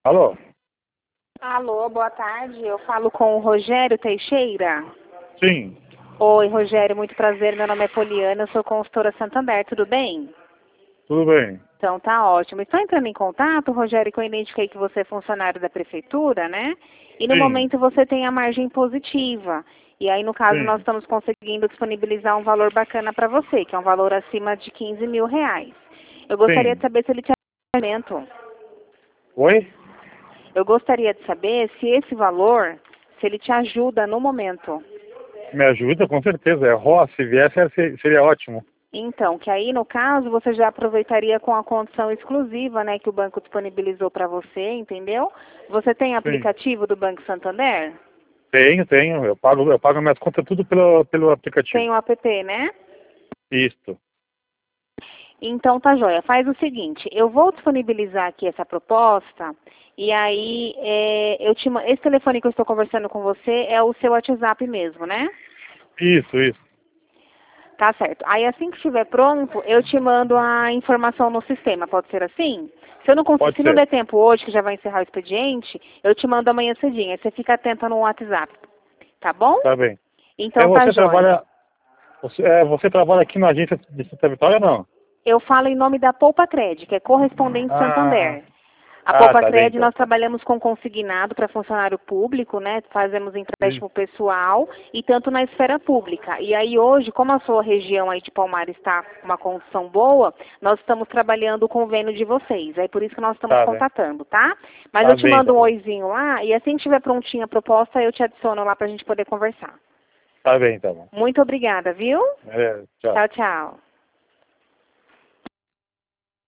Alô? Alô, boa tarde. Eu falo com o Rogério Teixeira. Sim, Oi, Rogério, muito prazer. Meu nome é Poliana, eu sou consultora Santander, tudo bem? tudo bem. Então tá ótimo. Estou entrando em contato, Rogério, que eu identifiquei que você é funcionário da prefeitura, né? E no Sim, momento você tem a margem positiva. E aí, no caso, nós sim, estamos conseguindo disponibilizar um valor bacana para você, que é um valor acima de R$ 15.000. Eu gostaria de sim. saber se ele te aumento. Oi? Eu gostaria de saber se esse valor, se ele te ajuda no momento. Me ajuda, com certeza. É Ró, se viesse seria ótimo. Então, que aí, no caso, você já aproveitaria com a condição exclusiva, né, que o banco disponibilizou para você, entendeu? Você tem Sim. aplicativo do Banco Santander? Tenho. Eu pago minhas contas tudo pelo aplicativo. Tem o app, né? Isto. Então, tá joia. Faz o seguinte, eu vou disponibilizar aqui essa proposta, e aí, esse telefone que eu estou conversando com você é o seu WhatsApp mesmo, né? Isso. Tá certo. Aí assim que estiver pronto, eu te mando a informação no sistema. Pode ser assim? Se eu não conseguir, Pode se não ser. der tempo hoje, que já vai encerrar o expediente, eu te mando amanhã cedinho. Aí você fica atenta no WhatsApp. Tá bom? Tá bem. Então tá Você jóia. trabalha. Você trabalha aqui na agência de Santa Vitória ou não? Eu falo em nome da Poupa Cred, que é correspondente Ah, Santander. A Poupa tá bem Cred, então. nós trabalhamos com consignado para funcionário público, né? Fazemos Isso. empréstimo pessoal e tanto na esfera pública. E aí hoje, como a sua região aí de Palmares está com uma condição boa, nós estamos trabalhando o convênio de vocês. É por isso que nós estamos Tá bem. contatando, tá? Mas eu Tá te bem, mando tá um bem. oizinho lá e assim que estiver prontinha a proposta, eu te adiciono lá para a gente poder conversar. Tá bem, tá bom. Muito obrigada, viu? Tchau. Tchau, tchau.